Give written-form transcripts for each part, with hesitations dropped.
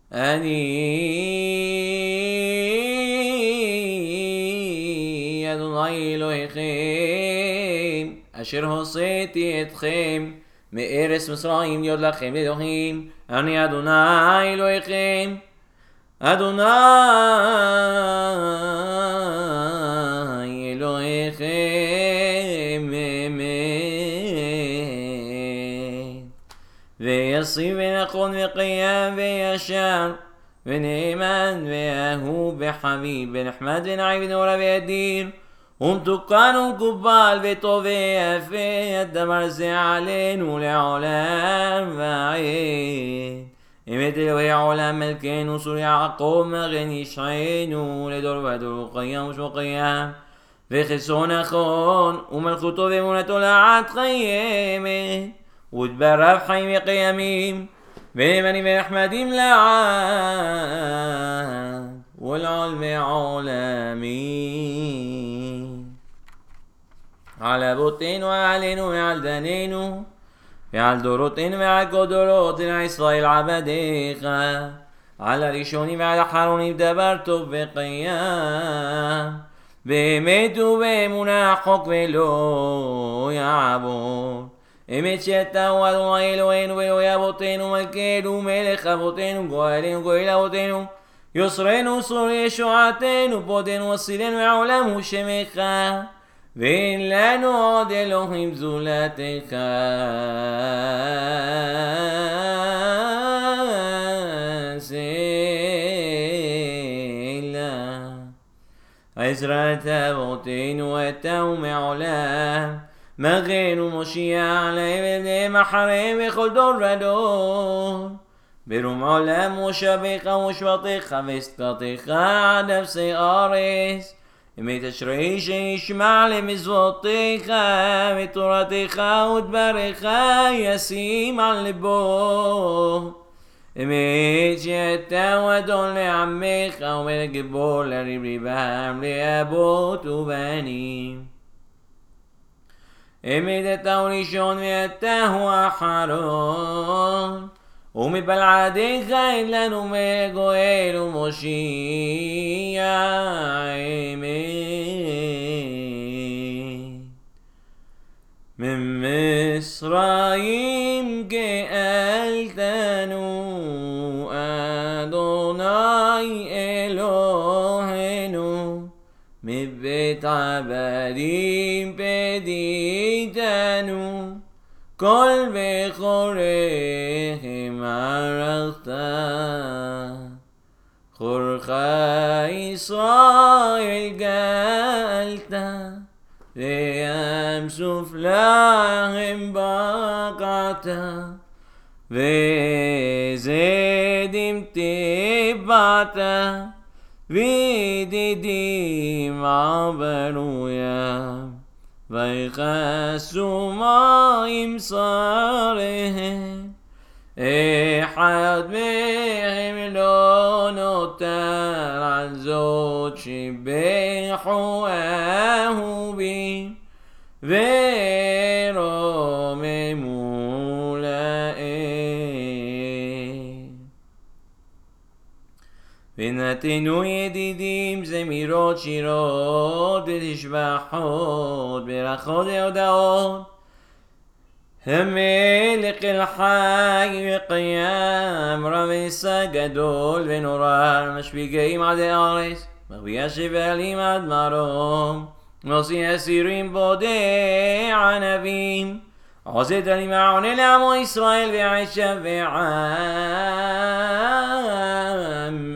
אני אדוני אלוהיכם אשר הוצאתי אתכם מארץ מצרים להיות לכם לאלוהים. אני אדוני אלוהיכם, אדוני אלוהיכם ויציב ונכון וקיים וישר ונאמן ואהוב וחביב ונחמד ונעים ונורא ואדיר ומתוקן ומקובל וטוב ויפה הדבר זה עלינו לעולם ועד. אמת אלוהי העולם מלכנו סור יעקב מגן ישענו לדור ודור קיים ושמו קיים וחסרו נכון ומלכותו ואמונתו לעד קיימת ודבריו חיים וקיימים ונאמנים ונחמדים לעד ולעולמי עולמים. על אבותינו ועלינו ועל בנינו ועל דורותינו ועל כל דורותינו ישראל עבדיך, על הראשונים ועל האחרונים דבר טוב וקיים באמת ובאמונה חוק ולא יעבור. אמת שאתה הוא אדוני אלוהינו ואלוהי אבותינו מלכנו מלך אבותינו גואלנו גואל אבותינו יוסרנו סור ישועתנו פודנו הצילנו והעולם הוא שמך ואין לנו עוד אלוהים זולתך. סלה. עזרת אבותינו אתה ומעולם מגן ומושיע עליהם ובניהם אחריהם בכל דור ודור ברום עולם מושבך ומשפטך ושפתך עד אפסי ארץ. אמת אשרי שישמע למצוותיך ותורתך ודבריך ישים על ליבו. אמת שאתה הוא אדון לעמך ומלך גיבור לריב ריבם לאבות ובנים. אמת אתה הוא ראשון ואתה הוא האחרון ומבלעדיך אין לנו מגואל ומושיע. אמן. ממצרים גאלתנו אדוני אלוהינו מבית עבדים פדיתנו כל בכוריהם ערכת חורך ישראל גאלת לים סוף להם בקעת וזדים טבעת וידידים עברו ים ויכסו מים שריהם אחד מהם לא נותר על זאת שבחו אהובים ורוממו להם. ונתנו ידידים זמירות שירות ותשבחות ברכות והודאות. המלך החי וקיים רב ושא גדול ונורא משפיגעים עד הארץ מרביע שבלים עד מרום מוציא אסירים בודע ענבים עושה דלים העונה לעמו ישראל ועשב ועם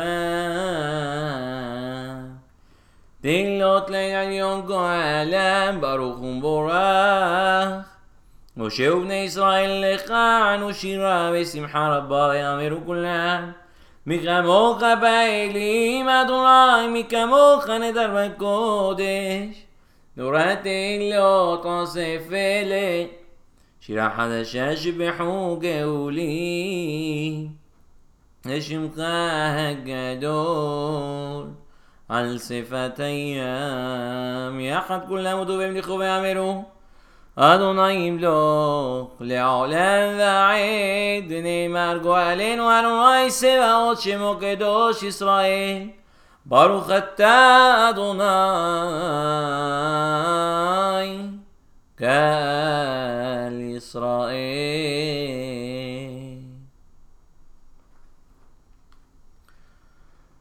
אליו תהילות לעליון גואלם ברוך ומבורך. משה ובני ישראל לך ענו שירה ושמחה רבה ויאמרו כולם מכמוך באלים אדוני מכמוך נדר בקודש נורת תהילות אוסף אלה שירה חדשה שבחו גאולי לשמך הגדול על שפת הים יחד כולם הודו והמליכו ואמרו אדוני ימלוך לעולם ועד, נאמר גואלנו אדוני צבאות שמו קדוש ישראל. ברוך אתה אדוני.